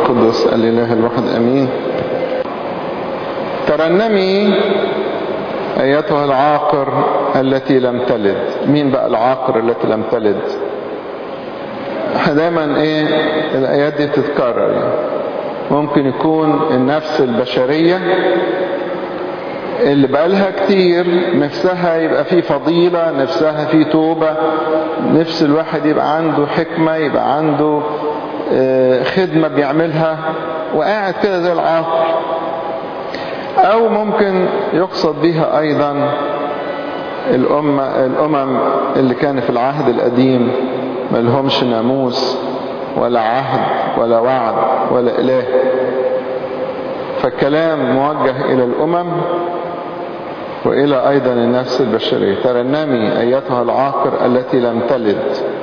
القدس الإله الواحد أمين. ترنمي أيتها العاقر التي لم تلد. مين بقى العاقر التي لم تلد؟ دايما الآيات دي بتتكرر. ممكن يكون النفس البشرية اللي بقالها كتير نفسها يبقى فيه فضيلة، نفسها فيه توبة، نفس الواحد يبقى عنده حكمة، يبقى عنده خدمة بيعملها وقاعد كده زي العاقر. أو ممكن يقصد بها أيضا الأمم اللي كان في العهد القديم ما لهمش ناموس ولا عهد ولا وعد ولا إله، فالكلام موجه إلى الأمم وإلى أيضا النفس البشرية. ترنمي أيتها العاقر التي لم تلد.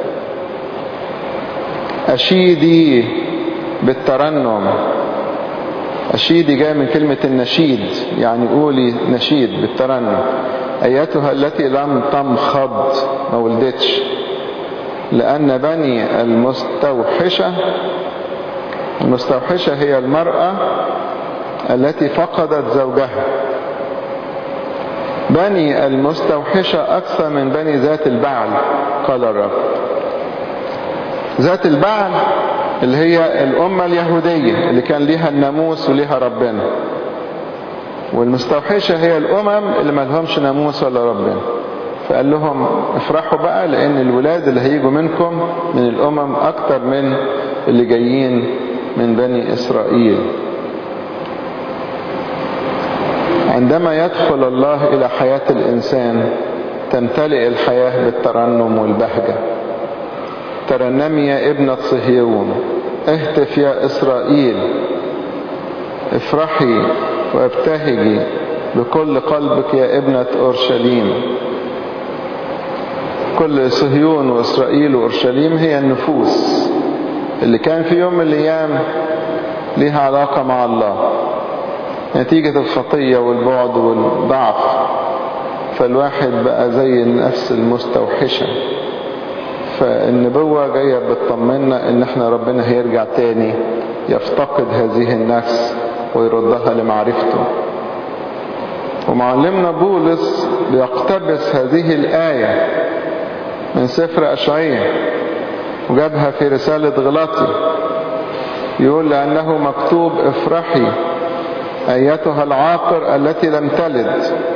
أشيدي بالترنم. أشيدي جاي من كلمة النشيد، يعني قولي نشيد بالترنم. أيتها التي لم تمخض، ما ولدتش، لأن بني المستوحشة هي المرأة التي فقدت زوجها. بني المستوحشة أكثر من بني ذات البعل قال الرب. ذات البعل اللي هي الأمة اليهودية اللي كان ليها الناموس وليها ربنا، والمستوحشة هي الأمم اللي ما لهمش ناموس ولا ربنا. فقال لهم افرحوا بقى لأن الولاد اللي هيجوا منكم من الأمم أكتر من اللي جايين من بني إسرائيل. عندما يدخل الله إلى حياة الإنسان تمتلئ الحياة بالترنم والبهجة. ترنمي يا ابنة صهيون، اهتف يا إسرائيل، افرحي وابتهجي بكل قلبك يا ابنة أورشليم. كل صهيون وإسرائيل وأورشليم هي النفوس اللي كان في يوم من الأيام ليها علاقة مع الله نتيجة الخطية والبعد والضعف، فالواحد بقى زي النفس المستوحشة. فالنبوة جاية بتطمنا ان احنا ربنا هيرجع تاني يفتقد هذه النفس ويردها لمعرفته. ومعلمنا بولس بيقتبس هذه الآية من سفر أشعياء وجابها في رسالة غلاطي، يقول لأنه مكتوب افرحي أيتها العاقر التي لم تلد،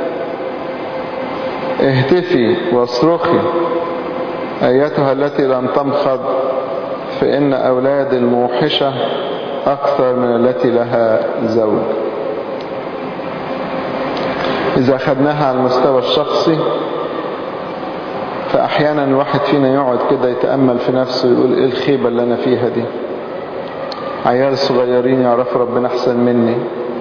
اهتفي واصرخي أيتها التي لم تمخض، فإن أولاد الموحشة أكثر من التي لها زوج. إذا أخذناها على المستوى الشخصي فأحيانا الواحد فينا يقعد كده يتأمل في نفسه ويقول إيه الخيبة اللي أنا فيها دي؟ عيال صغيرين يعرفوا ربنا أحسن مني،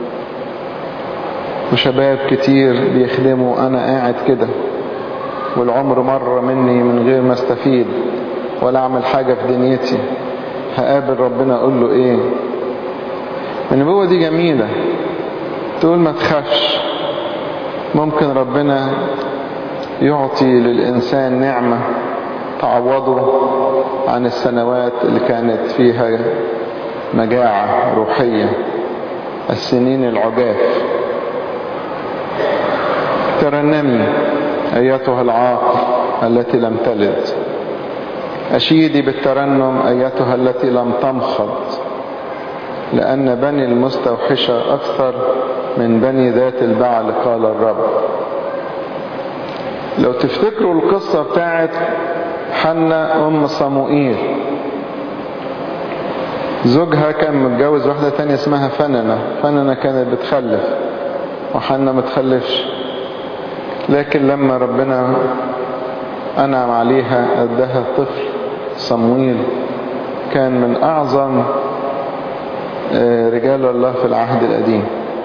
وشباب كتير بيخدموا، أنا قاعد كده والعمر مر مني من غير ما استفيد ولا أعمل حاجة في دنيتي. هقابل ربنا أقول له إيه؟ النبوة دي جميلة، تقول ما تخافش، ممكن ربنا يعطي للإنسان نعمة تعوضه عن السنوات اللي كانت فيها مجاعة روحية، السنين العجاف. ترنمي أيتها العاقر التي لم تلد. أشيدي بالترنم أيتها التي لم تمخض، لأن بني المستوحشة أكثر من بني ذات البعل قال الرب. لو تفتكروا القصة بتاعت حنة أم صموئيل، زوجها كان متجوز واحدة تانية اسمها فننة كانت بتخلف وحنة متخلفش، لكن لما ربنا أنعم عليها أدها الطفل صموئيل، كان من أعظم رجال الله في العهد القديم.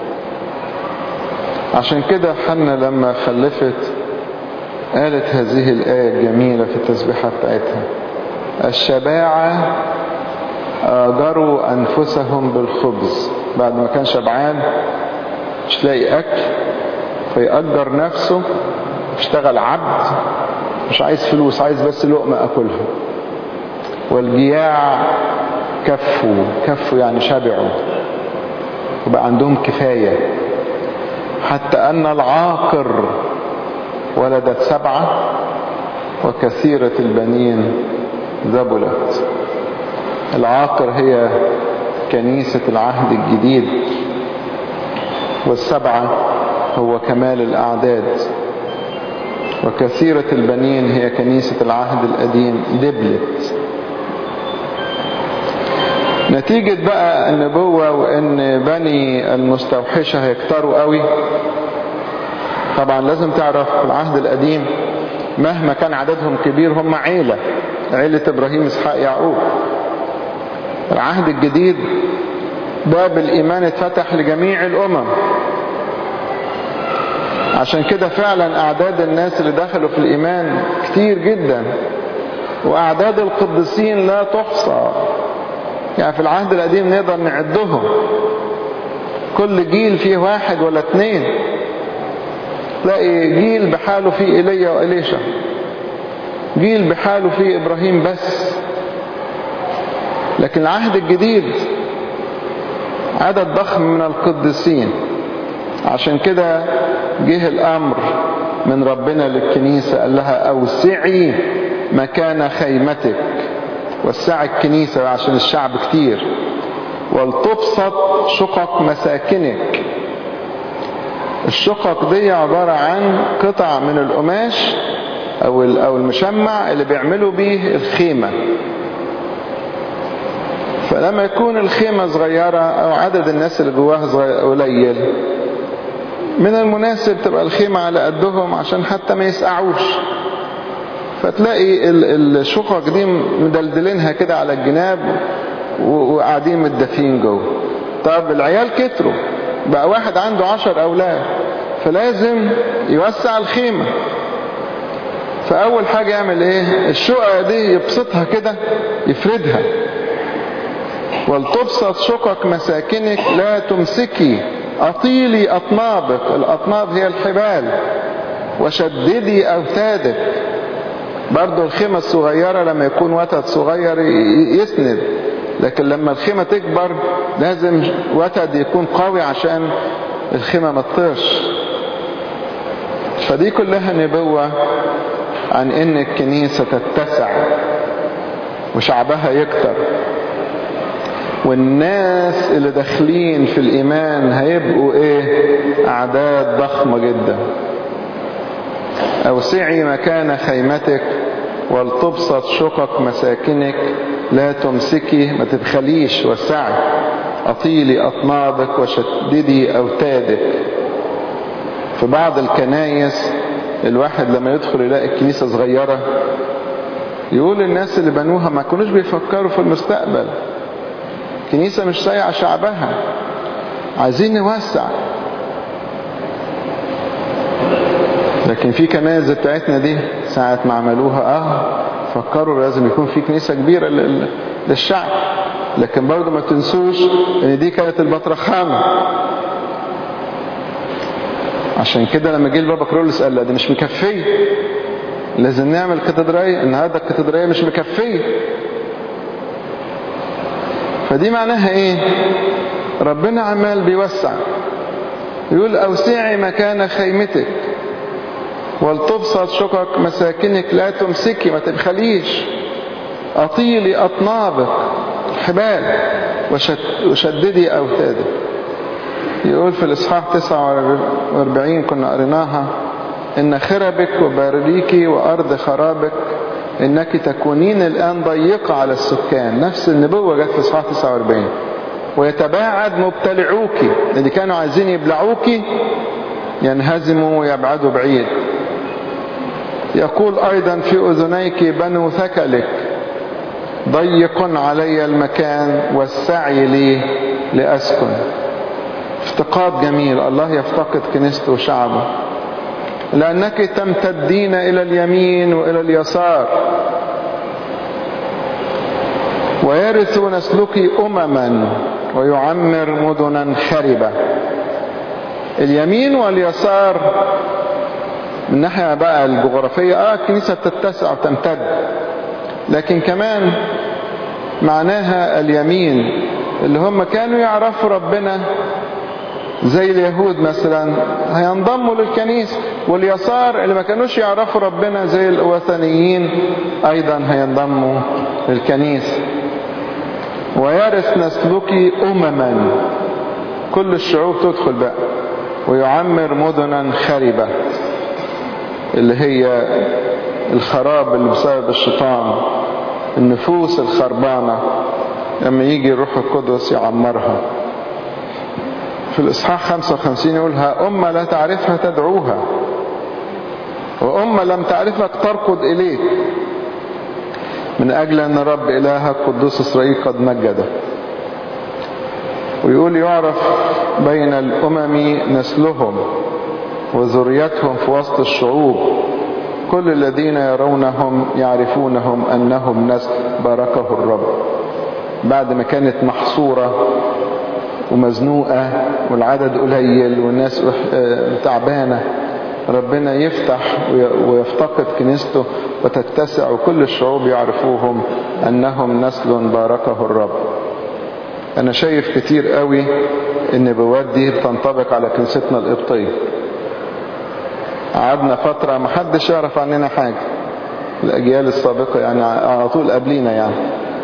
عشان كده حنة لما خلفت قالت هذه الآية الجميلة في التسبيحة بتاعتها: الشباعة آجروا أنفسهم بالخبز. بعد ما كان شبعان مش لاقي أكل فيأجر نفسه، اشتغل عبد، مش عايز فلوس، عايز بس لقمة أكلها. والجياع كفوا يعني شبعوا وبقى عندهم كفاية، حتى أن العاقر ولدت 7 وكثيرة البنين ذبلت. العاقر هي كنيسة العهد الجديد، وال7 هو كمال الأعداد، وكثيرة البنين هي كنيسة العهد القديم دبلت. نتيجة بقى النبوة وان بني المستوحشة هيكتروا قوي. طبعا لازم تعرف في العهد القديم مهما كان عددهم كبير هم عيلة ابراهيم اسحاق يعقوب. العهد الجديد باب الايمان اتفتح لجميع الامم، عشان كده فعلا اعداد الناس اللي دخلوا في الايمان كتير جدا، واعداد القديسين لا تحصى. يعني في العهد القديم نقدر نعدهم، كل جيل فيه 1 ولا 2. تلاقي جيل بحاله فيه ايليا وإليشا، جيل بحاله فيه ابراهيم بس. لكن العهد الجديد عدد ضخم من القديسين. عشان كده جه الامر من ربنا للكنيسة، قال لها اوسعي مكان خيمتك. وسعي الكنيسة عشان الشعب كتير. ولتبسط شقق مساكنك. الشقق دي عبارة عن قطع من القماش او المشمع اللي بيعملوا بيه الخيمة. فلما يكون الخيمة صغيرة او عدد الناس اللي جواها قليل، من المناسب تبقى الخيمة على قدهم عشان حتى ما يسقعوش. فتلاقي الشقق دي مدلدلينها كده على الجناب وقاعدين متدفين جوه. طب العيال كتروا، بقى واحد عنده 10 أولاد، فلازم يوسع الخيمة. فأول حاجة يعمل ايه؟ الشقق دي يبسطها كده، يفردها. ولتبسط شقق مساكنك لا تمسكي، أطيلي أطنابك. الأطناب هي الحبال. وشددي أوتادك. برضو الخيمة الصغيرة لما يكون وتد صغير يسند، لكن لما الخيمة تكبر لازم وتد يكون قوي عشان الخيمة ما تطيرش. فدي كلها نبوة عن ان الكنيسة تتسع وشعبها يكتر، والناس اللي داخلين في الايمان هيبقوا اعداد ضخمة جدا. اوسعي مكان خيمتك ولتبسط شقق مساكنك لا تمسكي، ما تبخليش، وسعي. اطيلي اطنابك وشددي اوتادك. في بعض الكنايس الواحد لما يدخل يلاقي الكنيسة صغيرة يقول الناس اللي بنوها ما كانوش بيفكروا في المستقبل. كنيسة مش سايعة شعبها، عايزين نوسع. لكن في كنائس بتاعتنا دي ساعة ما عملوها فكروا لازم يكون في كنيسة كبيرة للشعب. لكن برضو ما تنسوش ان دي كانت البطرخانة. عشان كده لما جه البابا كرولوس قال لا دي مش مكفية، لازم نعمل كاتدرائية. النهارده الكاتدرائية مش مكفية. فدي معناها ايه؟ ربنا عمال بيوسع، يقول اوسعي مكان خيمتك ولتبسط شقق مساكنك لا تمسكي، ما تبخليش. اطيلي اطنابك، حبال، وشددي اوتادك. يقول في الاصحاح 49 كنا قريناها: ان خربك وبارليك وارض خرابك انك تكونين الان ضيقة على السكان. نفس النبوة جت في اصحاح 49. ويتباعد مبتلعوك، اللي كانوا عايزين يبلعوك ينهزموا ويبعدوا بعيد. يقول ايضا في اذنيك بنو ثكلك: ضيق علي المكان وسعي لي لاسكن. افتقاد جميل، الله يفتقد كنيسته وشعبه. لانك تمتدين الى اليمين والى اليسار ويرث نسلك امما ويعمر مدنا خربة. اليمين واليسار من ناحية بقى الجغرافية الكنيسة تتسع وتمتد، لكن كمان معناها اليمين اللي هم كانوا يعرفوا ربنا زي اليهود مثلا هينضموا للكنيسة، واليسار اللي ما كانوش يعرفوا ربنا زي الوثنيين أيضا هينضموا للكنيسة. ويرث نسلك أمما، كل الشعوب تدخل بقى، ويعمر مدنا خربة اللي هي الخراب اللي بسبب الشيطان، النفوس الخربانة لما يجي الروح القدس يعمرها. في الإصحاح 55 يقول: ها أمة لا تعرفها تدعوها، وأمة لم تعرفك تركض إليك، من أجل أن رب إلهك قدوس إسرائيل قد مجده. ويقول: يعرف بين الأمم نسلهم وذريتهم في وسط الشعوب، كل الذين يرونهم يعرفونهم أنهم نسل باركه الرب. بعد ما كانت محصورة ومزنوقة والعدد قليل والناس تعبانة، ربنا يفتح ويفتقد كنيسته وتتسع، وكل الشعوب يعرفوهم أنهم نسل باركه الرب. أنا شايف كتير قوي النبوات دي بتنطبق على كنيستنا القبطية. قعدنا فترة محدش يعرف عننا حاجة، الأجيال السابقة يعني على طول قبلينا يعني،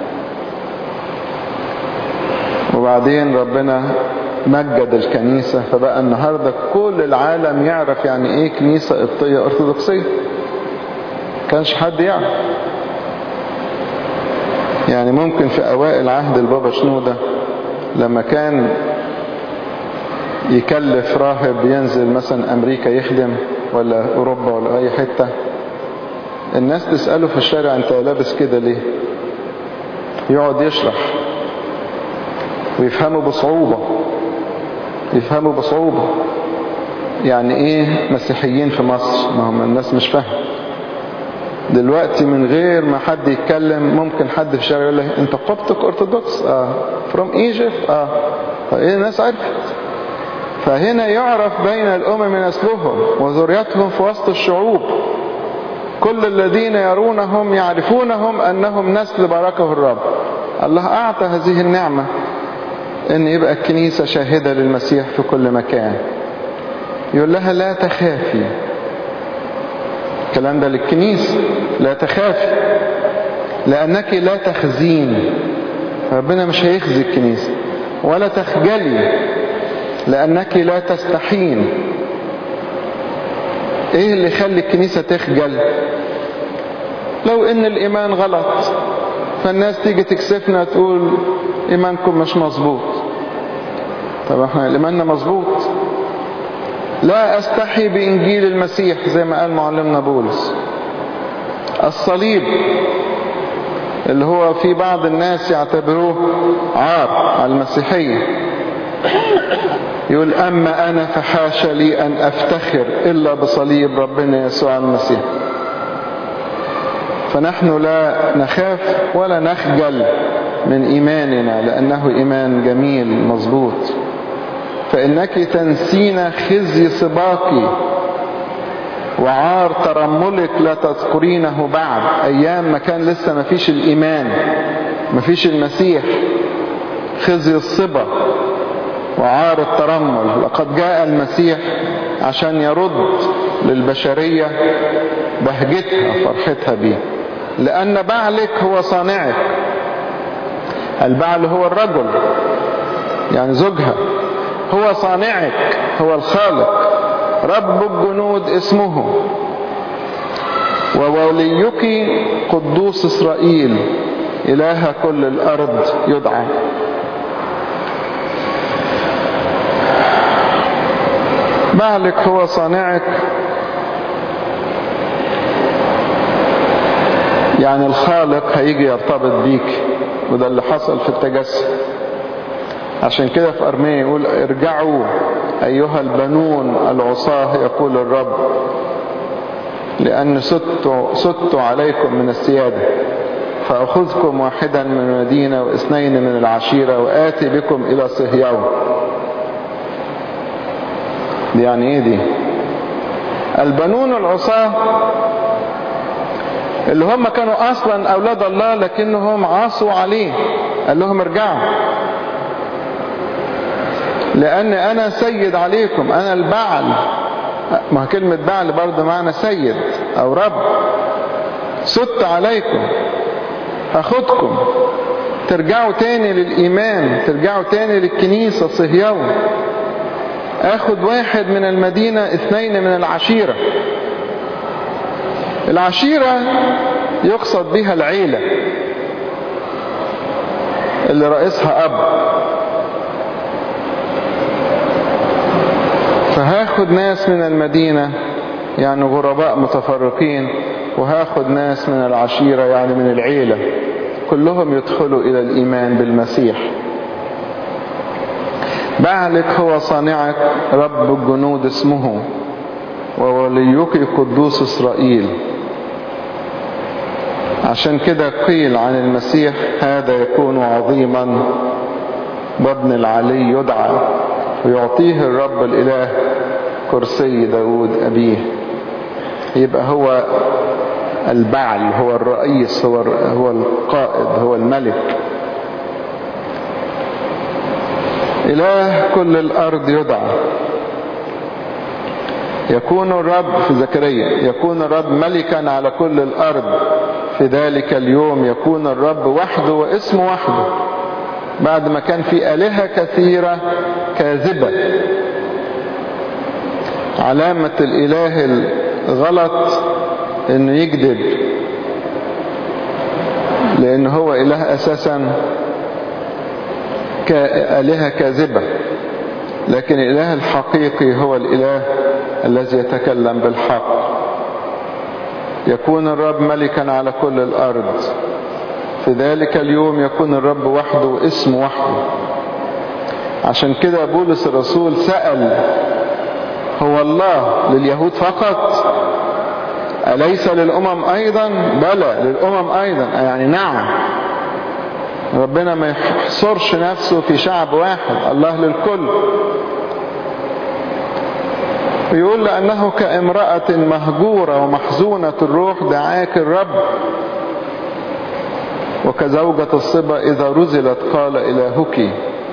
وبعدين ربنا مجد الكنيسة، فبقى النهاردة كل العالم يعرف يعني ايه كنيسة قبطية أرثوذكسية. كانش حد يعرف. يعني ممكن في أوائل عهد البابا شنودة لما كان يكلف راهب ينزل مثلا أمريكا يخدم ولا أوروبا ولا أي حتة، الناس تسأله في الشارع: أنت لابس كده ليه؟ يقعد يشرح ويفهموا بصعوبة يعني ايه مسيحيين في مصر. ما هم الناس مش فاهم. دلوقتي من غير ما حد يتكلم ممكن حد في الشارع يقول له: انت قبطك ارثوذكس؟ from Egypt. فايه الناس عرفت. فهنا يعرف بين الأمم نسلهم وذريتهم في وسط الشعوب، كل الذين يرونهم يعرفونهم أنهم نسل باركه الرب. الله أعطى هذه النعمة أن يبقى الكنيسة شاهدة للمسيح في كل مكان. يقول لها: لا تخافي. الكلام ده للكنيسة: لا تخافي لأنك لا تخزين. ربنا مش هيخزي الكنيسة. ولا تخجلي لأنك لا تستحين. ايه اللي يخلي الكنيسة تخجل؟ لو ان الإيمان غلط فالناس تيجي تكسفنا تقول إيمانكم مش مظبوط. طب احنا إيماننا مظبوط. لا أستحي بإنجيل المسيح زي ما قال معلمنا بولس. الصليب اللي هو في بعض الناس يعتبروه عار على المسيحية، يقول: أما أنا فحاشا لي أن أفتخر إلا بصليب ربنا يسوع المسيح. فنحن لا نخاف ولا نخجل من إيماننا لأنه إيمان جميل مظبوط. فإنك تنسين خزي سباقي وعار ترملك لا تذكرينه بعد. أيام ما كان لسه ما فيش الإيمان، ما فيش المسيح، خزي الصبا وعار الترمل. لقد جاء المسيح عشان يرد للبشرية بهجتها فرحتها بيه. لأن بعلك هو صانعك. البعل هو الرجل يعني زوجها. هو صانعك، هو الخالق، رب الجنود اسمه، ووليك قدوس إسرائيل، إله كل الأرض يدعى. بعلك هو صانعك يعني الخالق هيجي يرتبط بيك، وده اللي حصل في التجسد. عشان كده في أرمية يقول: ارجعوا أيها البنون العصاة يقول الرب، لأن ست عليكم من السيادة، فأخذكم واحدا من المدينة واثنين من العشيرة وآتي بكم إلى صهيون. دي يعني ايه دي؟ البنون العصاة اللي هم كانوا اصلا اولاد الله لكنهم عاصوا عليه. قال لهم ارجعوا، لان انا سيد عليكم، انا البعل. ما كلمة بعل برضه معنى سيد او رب. سدت عليكم، هاخدكم ترجعوا تاني للايمان، ترجعوا تاني للكنيسة صهيون. اخد واحد من المدينة، 2 من العشيرة. العشيرة يقصد بها العيلة اللي رئيسها اب. فهاخد ناس من المدينة يعني غرباء متفرقين، وهاخد ناس من العشيرة يعني من العيلة، كلهم يدخلوا الى الايمان بالمسيح. بعلك هو صانعك، رب الجنود اسمه، ووليك قدوس إسرائيل. عشان كده قيل عن المسيح هذا يكون عظيما وابن العلي يدعى، ويعطيه الرب الإله كرسي داود أبيه. يبقى هو البعل، هو الرئيس، هو القائد، هو الملك. إله كل الأرض يدعى. يكون الرب في زكريا، يكون الرب ملكا على كل الأرض. في ذلك اليوم يكون الرب وحده واسمه وحده. بعد ما كان في آلهة كثيرة كاذبة. علامة الإله الغلط إنه يكذب، لأن هو إله أساسا كآلهة كاذبة. لكن الإله الحقيقي هو الإله الذي يتكلم بالحق. يكون الرب ملكا على كل الأرض. في ذلك اليوم يكون الرب وحده واسمه وحده. عشان كده بولس الرسول سأل: هو الله لليهود فقط؟ أليس للأمم أيضا؟ بلى للأمم أيضا. يعني نعم، ربنا ما يحصرش نفسه في شعب واحد، الله للكل. يقول: لأنه كامرأة مهجورة ومحزونة الروح دعاك الرب، وكزوجة الصبا إذا رزلت قال إلهك.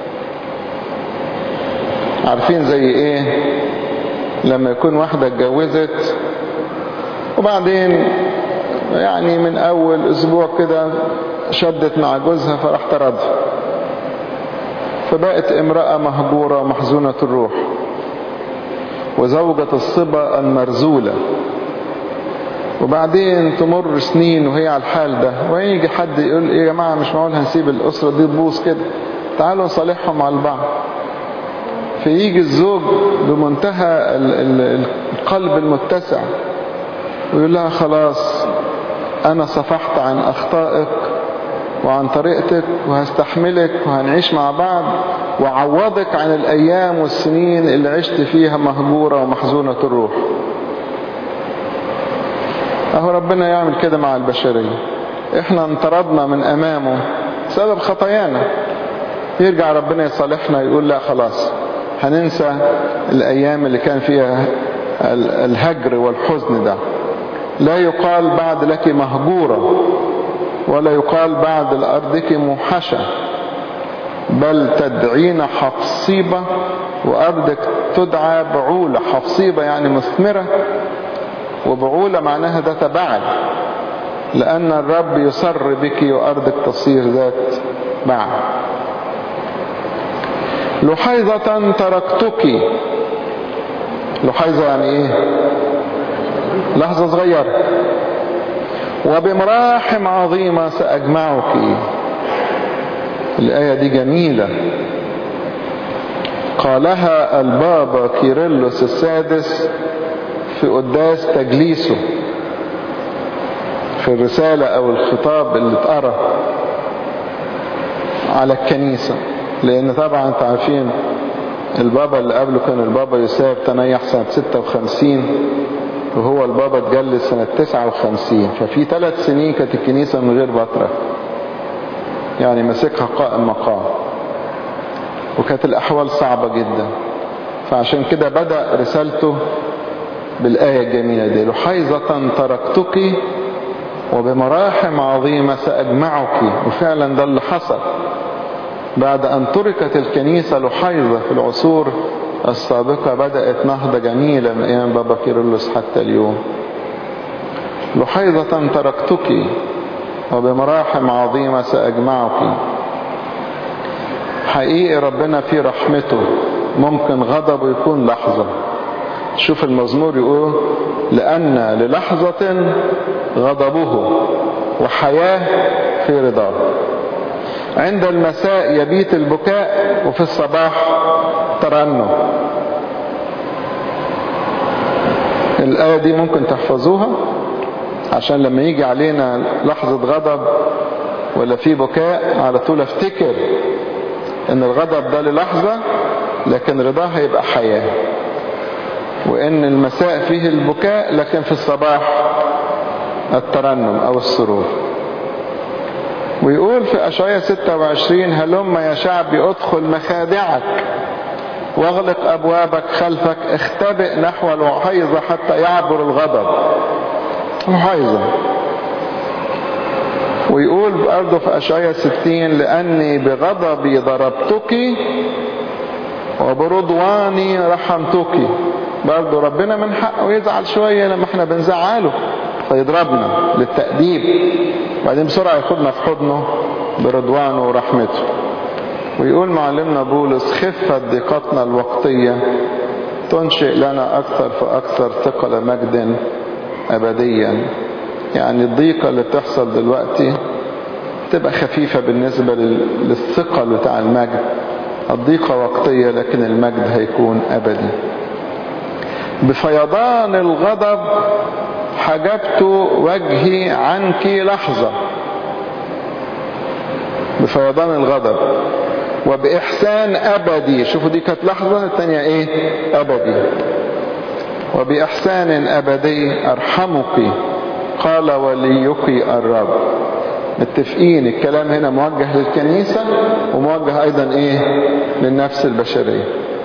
عارفين زي إيه لما يكون واحدة اتجوزت وبعدين يعني من أول أسبوع كده شدت مع جوزها فراح طردها، فبقت امرأة مهجورة ومحزونة الروح. وزوجة الصبا المرزولة. وبعدين تمر سنين وهي على الحال ده، ويجي حد يقول: ايه يا جماعة، مش معقول هنسيب الأسرة دي تبوظ كده، تعالوا نصالحهم على البعض. فيجي الزوج بمنتهى القلب المتسع ويقول لها: خلاص أنا صفحت عن أخطائك وعن طريقتك، وهستحملك وهنعيش مع بعض، وعوضك عن الأيام والسنين اللي عشت فيها مهجورة ومحزونة الروح. أهو ربنا يعمل كده مع البشرية. إحنا انطردنا من أمامه سبب خطايانا، يرجع ربنا يصالحنا يقول: لا خلاص، هننسى الأيام اللي كان فيها الهجر والحزن ده. لا يقال بعد لك مهجورة، ولا يقال بعد لأرضك موحشة، بل تدعين حفصيبة، وأرضك تدعى بعولة. حفصيبة يعني مثمرة، وبعولة معناها ذات بعل، لأن الرب يسر بك وأرضك تصير ذات بعل. لحيظة تركتك. لحيظة يعني ايه؟ لحظة صغيرة. وبمراحم عظيمة سأجمعك. الآية دي جميلة، قالها البابا كيرلس السادس في قداس تجليسه، في الرسالة أو الخطاب اللي اتقرأ على الكنيسة. لأن طبعا انتوا عارفين البابا اللي قبله كان البابا يوسف تنيح سنة 56، وهو البابا اتجلس سنة 59. ففي 3 سنين كانت الكنيسة من غير بطرة، يعني مسكها قائم مقام، وكانت الأحوال صعبة جدا. فعشان كده بدأ رسالته بالآية الجميلة دي: لحيظة تركتك وبمراحم عظيمة سأجمعك. وفعلا ده اللي حصل بعد أن تركت الكنيسة لحيظة في العصور السابقة. بدأت نهضة جميلة من أيام بابا كيرلس حتى اليوم. لحيظة تركتك وبمراحم عظيمة سأجمعك. حقيقي ربنا في رحمته ممكن غضبه يكون لحظة. شوف المزمور يقول لأن للحظة غضبه وحياة في رضاه. عند المساء يبيت البكاء وفي الصباح ترنم. الآية دي ممكن تحفظوها عشان لما يجي علينا لحظة غضب ولا في بكاء على طول افتكر ان الغضب ده للحظة لكن رضاه هيبقى حياة، وان المساء فيه البكاء لكن في الصباح الترنم او السرور. ويقول في أشعياء 26 هلم يا شعبي ادخل مخادعك واغلق أبوابك خلفك، اختبئ نحو الوحيظة حتى يعبر الغضب. وحيظة. ويقول برضه في أشعياء 60 لأني بغضبي ضربتك وبرضواني رحمتك. برضه ربنا من حقه يزعل شوية لما احنا بنزعله فيضربنا للتأديب، بعدين بسرعة ياخدنا في حضنه برضوانه ورحمته. ويقول معلمنا بولس خفت ضيقتنا الوقتية تنشئ لنا أكثر فأكثر ثقل مجد أبديا. يعني الضيقة اللي بتحصل دلوقتي تبقى خفيفة بالنسبة للثقل بتاع المجد. الضيقة وقتية لكن المجد هيكون أبدي. بفيضان الغضب حجبت وجهي عنك لحظة. بفيضان الغضب وبإحسان أبدي. شوفوا دي كانت لحظة، الثانية ايه؟ أبدي. وبإحسان أبدي أرحمك قال وليك الرب. متفقين الكلام هنا موجه للكنيسة وموجه أيضا ايه؟ للنفس البشرية.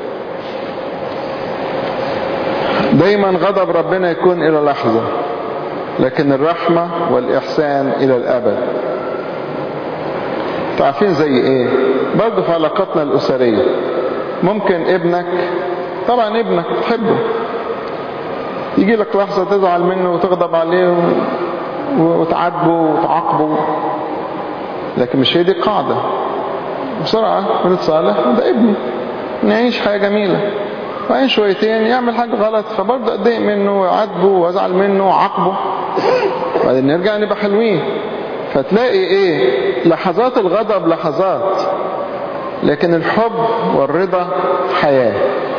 دايما غضب ربنا يكون إلى لحظة لكن الرحمة والإحسان إلى الأبد. تعرفين زي ايه؟ برضه في علاقاتنا الأسرية ممكن ابنك، طبعا ابنك تحبه، يجي لك لحظة تزعل منه وتغضب عليه وتعاتبه وتعاقبه، لكن مش هي دي القاعدة. بسرعة بنتصالح، ده ابني، نعيش حياة جميلة. وبعدين شويتين يعمل حاجة غلط فبرضه اتضايق منه وأعاتبه وأزعل منه وأعاقبه، وبعدين نرجع نبقى حلوين. فتلاقي ايه؟ لحظات الغضب لحظات لكن الحب والرضا حياة.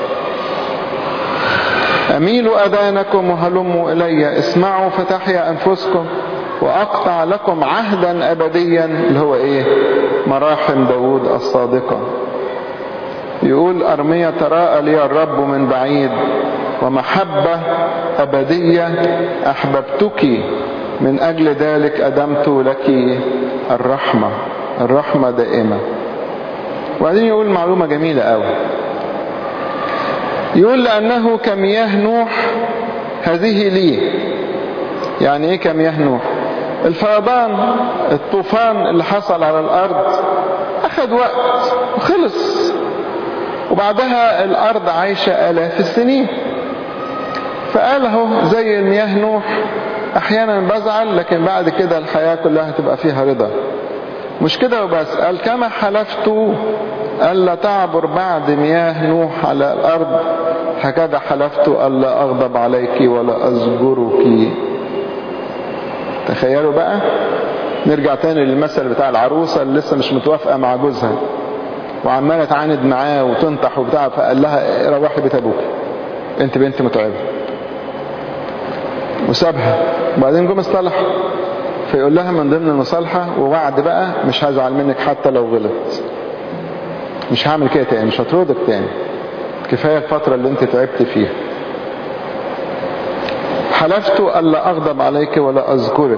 أميلوا أذانكم وهلموا إلي، اسمعوا فتحيا أنفسكم وأقطع لكم عهدا أبديا اللي هو إيه؟ مراحم داود الصادقة. يقول أرميا تراءى لي الرب من بعيد ومحبة أبدية أحببتك من أجل ذلك أدمت لك الرحمة. الرحمة دائمة. وبعدين يقول معلومة جميلة قوي، يقول لأنه كمياه نوح هذه لي. يعني ايه كمياه نوح؟ الفيضان الطوفان اللي حصل على الأرض أخذ وقت وخلص، وبعدها الأرض عايشة آلاف السنين. فقال اهو زي المياه نوح أحيانا بزعل لكن بعد كده الحياة كلها تبقى فيها رضا. مش كده وبس، قال كما حلفت ألا تعبر بعد مياه نوح على الأرض هكذا حلفت ألا أغضب عليك ولا أزجرك. تخيلوا بقى، نرجع تاني للمثل بتاع العروسة اللي لسه مش متوافقة مع جوزها وعمالة تعاند معاه وتنطح وبتاع، فقال لها روحي بيت أبوك انت بنت متعبة، وسابها. وبعدين جم اصطلحوا، فيقول لها من ضمن المصالحة ووعد بقى مش هزعل منك حتى لو غلط، مش هعمل كده تاني، مش هطردك تاني، كفاية الفترة اللي انت تعبت فيها. حلفت ألا أغضب عليك ولا أذكرك.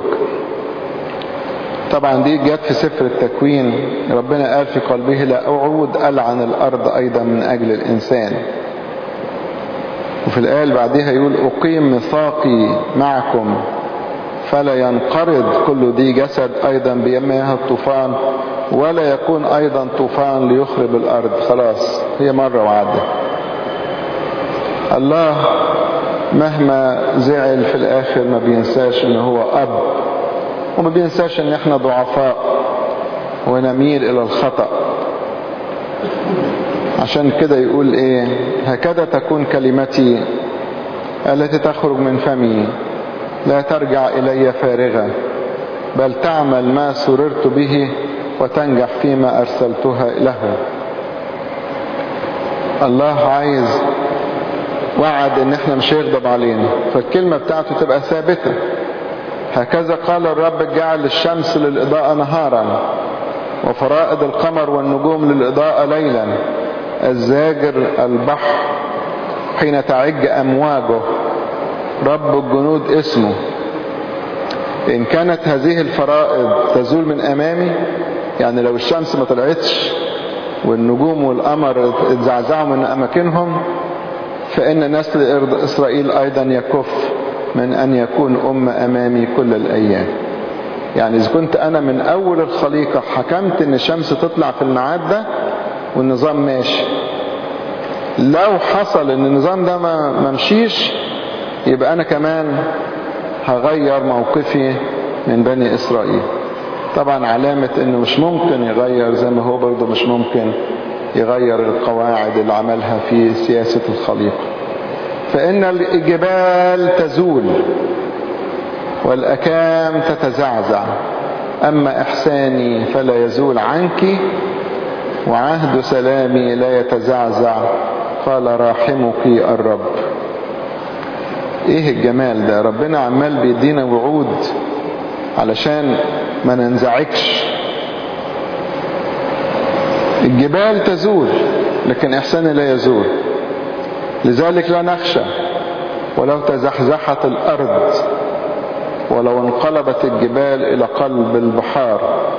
طبعا دي جت في سفر التكوين، ربنا قال في قلبه لا أعود ألعن الأرض أيضا من أجل الإنسان. وفي الآية اللي بعدها يقول أقيم ميثاقي معكم فلا ينقرض كل ذي جسد أيضا بمياه الطوفان، ولا يكون أيضا طوفان ليخرب الأرض. خلاص هي مرة وعدت. الله مهما زعل في الآخر ما بينساش إن هو أب، وما بينساش إن إحنا ضعفاء ونميل إلى الخطأ. عشان كده يقول إيه: هكذا تكون كلمتي التي تخرج من فمي، لا ترجع إلي فارغة، بل تعمل ما سررت به وتنجح فيما أرسلتها له. الله عايز وعد إن إحنا مش هيغضب علينا، فالكلمة بتاعته تبقى ثابتة. هكذا قال الرب: جعل الشمس للإضاءة نهارا، وفرائض القمر والنجوم للإضاءة ليلا، الزاجر البحر حين تعج أمواجه، رب الجنود اسمه. إن كانت هذه الفرائض تزول من أمامي، يعني لو الشمس ما طلعتش والنجوم والقمر اتزعزعوا من أماكنهم، فإن نسل إسرائيل أيضا يكف من أن يكون أمامي كل الأيام. يعني إذا كنت أنا من أول الخليقة حكمت إن الشمس تطلع في الميعاد ده والنظام ماشي، لو حصل إن النظام ده ما مشيش، يبقى أنا كمان هغير موقفي من بني إسرائيل. طبعا علامة إنه مش ممكن يغير، زي ما هو برضه مش ممكن يغير القواعد اللي عملها في سياسة الخليقة. فإن الجبال تزول والأكام تتزعزع، أما إحساني فلا يزول عنك، وعهد سلامي لا يتزعزع، قال راحمك الرب. ايه الجمال ده! ربنا عمال بيدينا وعود علشان ما ننزعجش. الجبال تزول لكن إحساني لا يزول، لذلك لا نخشى ولو تزحزحت الأرض، ولو انقلبت الجبال إلى قلب البحار.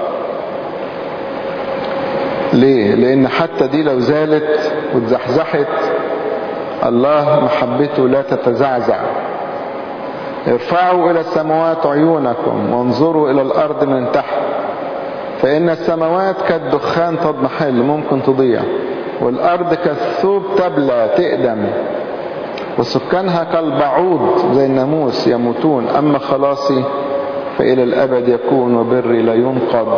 ليه؟ لأن حتى دي لو زالت وتزحزحت، الله محبته لا تتزعزع. ارفعوا إلى السماوات عيونكم وانظروا إلى الأرض من تحت، فإن السماوات كالدخان تضمحل، ممكن تضيع، والأرض كالثوب تبلى تقدم، وسكانها كالبعوض زي الناموس يموتون، أما خلاصي فإلى الأبد يكون، وبري لا ينقض.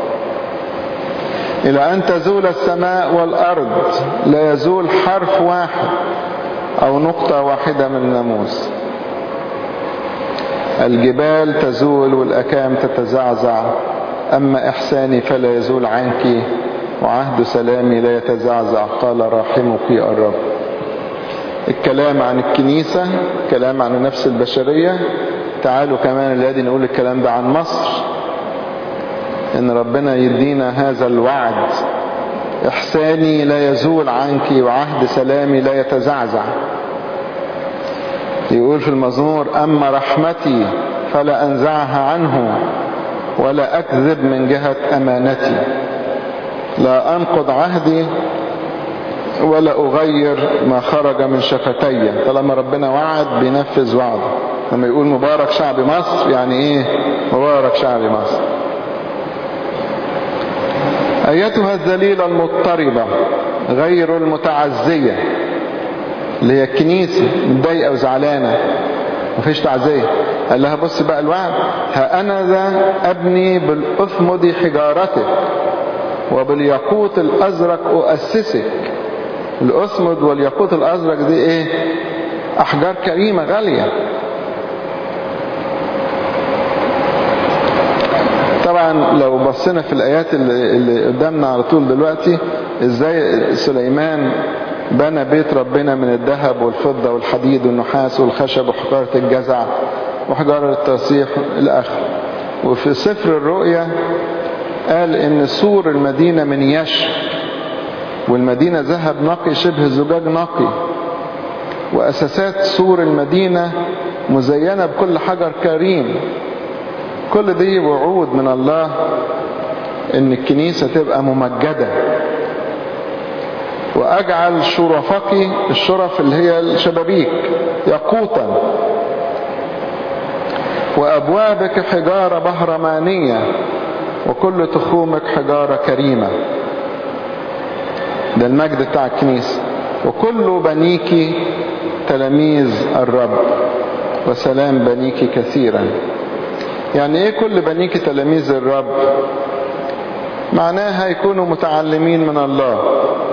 إلى أن تزول السماء والأرض لا يزول حرف واحد أو نقطة واحدة من الناموس. الجبال تزول والأكام تتزعزع، أما إحساني فلا يزول عنك، وعهد سلامي لا يتزعزع، قال راحمك الرب. الكلام عن الكنيسة، كلام عن النفس البشرية. تعالوا كمان الذي نقول الكلام ده عن مصر، إن ربنا يدينا هذا الوعد: إحساني لا يزول عنك، وعهد سلامي لا يتزعزع. يقول في المزمور: أما رحمتي فلا أنزعها عنه، ولا أكذب من جهة أمانتي، لا أنقض عهدي ولا أغير ما خرج من شفتي. طالما ربنا وعد بينفذ وعده. لما يقول مبارك شعب مصر، يعني إيه مبارك شعب مصر؟ أيتها الذليلة المضطربة غير المتعزية، اللي هي الكنيسة متضايقة وزعلانة مفيش تعزية، قال لها بص بقى الوعد: ها أنا ذا أبني بالأثمد حجارتك، وبالياقوت الأزرق أؤسسك. الأثمد والياقوت الأزرق دي إيه؟ أحجار كريمة غالية. طبعا لو بصينا في الآيات اللي قدامنا على طول دلوقتي، إزاي سليمان بنى بيت ربنا من الذهب والفضة والحديد والنحاس والخشب وحجارة الجزع وحجارة الترسيح إلى آخره. وفي سفر الرؤيا قال إن سور المدينة من يشب، والمدينة ذهب نقي شبه زجاج نقي، وأساسات سور المدينة مزينة بكل حجر كريم. كل دي وعود من الله إن الكنيسة تبقى ممجدة. وأجعل شرفك، الشرف اللي هي الشبابيك، ياقوتا، وأبوابك حجارة بهرمانية وكل تخومك حجارة كريمة. ده المجد بتاع الكنيسة. وكل بنيك تلاميذ الرب وسلام بنيك كثيرا. يعني ايه كل بنيك تلاميذ الرب؟ معناها يكونوا متعلمين من الله.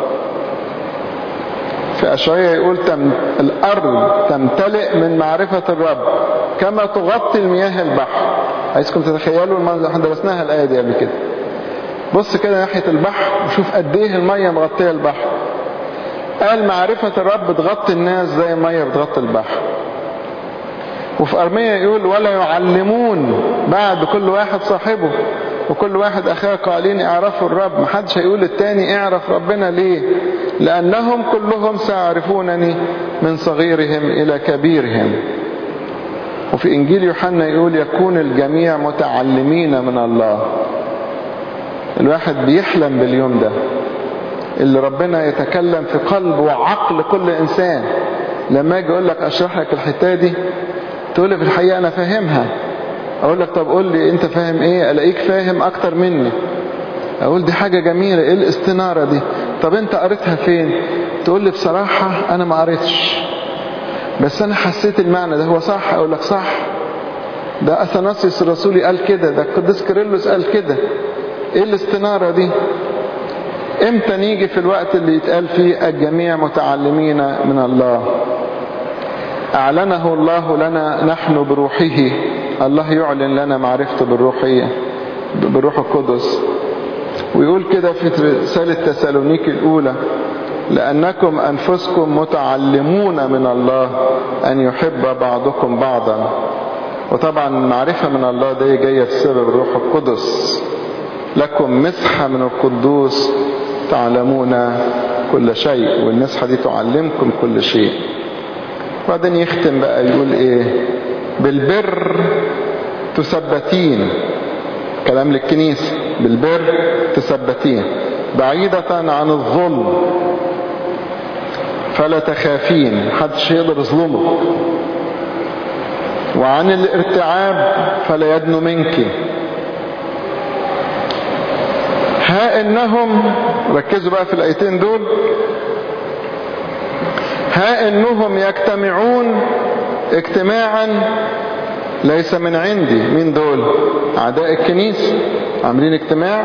في أشعياء يقول الأرض تمتلئ من معرفة الرب كما تغطي المياه البحر. عايزكم تتخيلوا المنظر، احنا درسناها الآية دي قبل كده. بص كده ناحية البحر وشوف قد ايه المية مغطية البحر. قال معرفة الرب تغطي الناس زي المية بتغطي البحر. وفي أرمية يقول ولا يعلمون بعد كل واحد صاحبه وكل واحد أخاه قائلين اعرفوا الرب. محدش هيقول التاني اعرف ربنا. ليه؟ لأنهم كلهم سيعرفونني من صغيرهم إلى كبيرهم. وفي إنجيل يوحنا يقول يكون الجميع متعلمين من الله. الواحد بيحلم باليوم ده اللي ربنا يتكلم في قلب وعقل كل إنسان. لما أجي أقول لك أشرح لك الحتة دي تقول لي في الحقيقة أنا فاهمها. أقول لك طب قول لي أنت فاهم إيه؟ ألاقيك فاهم أكتر مني. أقول دي حاجة جميلة، إيه الاستنارة دي؟ طب أنت قريتها فين؟ تقول لي بصراحة أنا ما قريتش، بس أنا حسيت المعنى ده. هو صح؟ أقول لك صح. ده أثناسيوس الرسولي قال كده، ده القديس كيرلس قال كده. إيه الاستنارة دي؟ إمتى نيجي في الوقت اللي يتقال فيه الجميع متعلمين من الله؟ أعلنه الله لنا نحن بروحه. الله يعلن لنا معرفته بالروحية بالروح القدس. ويقول كده في رسالة تسالونيكي الأولى لأنكم أنفسكم متعلمون من الله أن يحب بعضكم بعضا. وطبعا المعرفة من الله دي جاية بسبب الروح القدس. لكم مسحة من القدوس تعلمون كل شيء. والمسحة دي تعلمكم كل شيء. وبعدين يختم بقى يقول ايه؟ بالبر تثبتين. كلام للكنيسة. بالبر تثبتين بعيدة عن الظلم فلا تخافين، محدش يقدر يظلمك. وعن الارتعاب فلا يدنو منك. ها انهم، ركزوا بقى في الايتين دول، ها انهم يجتمعون اجتماعا ليس من عندي. مين دول؟ اعداء الكنيسة عاملين اجتماع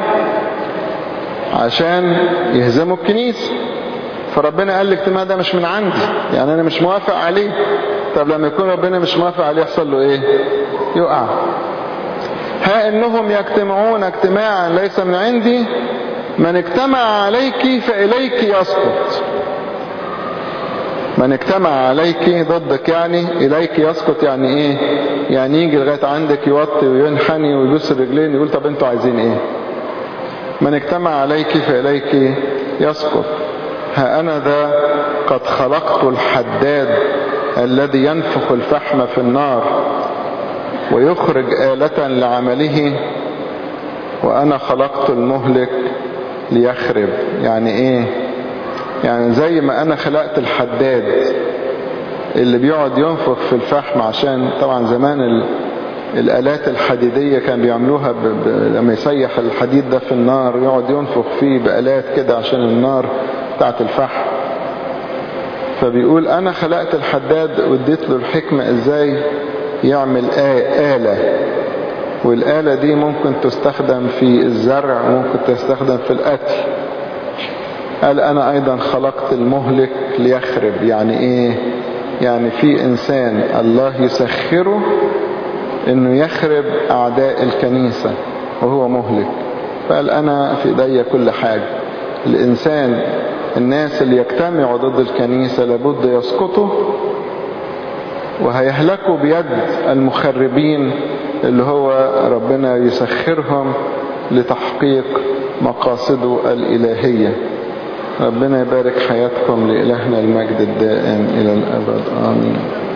عشان يهزموا الكنيسة. فربنا قال الاجتماع ده مش من عندي، يعني انا مش موافق عليه. طب لما يكون ربنا مش موافق عليه يحصل له ايه؟ يقع. ها انهم يجتمعون اجتماعا ليس من عندي، من اجتمع عليك فإليك يسقط. من اجتمع عليك ضدك يعني إليك يسقط. يعني ايه؟ يعني يجي لغاية عندك يوطي وينحني ويبص الرجلين يقول طب انتوا عايزين ايه؟ من اجتمع عليك فإليك يسقط. ها أنا ذا قد خلقت الحداد الذي ينفخ الفحم في النار ويخرج آلة لعمله، وأنا خلقت المهلك ليخرب. يعني ايه؟ يعني زي ما أنا خلقت الحداد اللي بيقعد ينفخ في الفحم، عشان طبعا زمان الآلات الحديدية كان بيعملوها لما يسيح الحديد ده في النار يقعد ينفخ فيه بآلات كده عشان النار بتاعت الفحم. فبيقول أنا خلقت الحداد واديت له الحكمة ازاي يعمل آلة. والآلة دي ممكن تستخدم في الزرع وممكن تستخدم في القتل. قال أنا أيضا خلقت المهلك ليخرب. يعني إيه؟ يعني في إنسان الله يسخره إنه يخرب أعداء الكنيسة وهو مهلك. فقال أنا في إيدي كل حاجة. الإنسان، الناس اللي يجتمعوا ضد الكنيسة لابد يسقطوا وهيهلكوا بيد المخربين اللي هو ربنا يسخرهم لتحقيق مقاصده الإلهية. ربنا يبارك حياتكم. لإلهنا المجد الدائم إلى الأبد. آمين.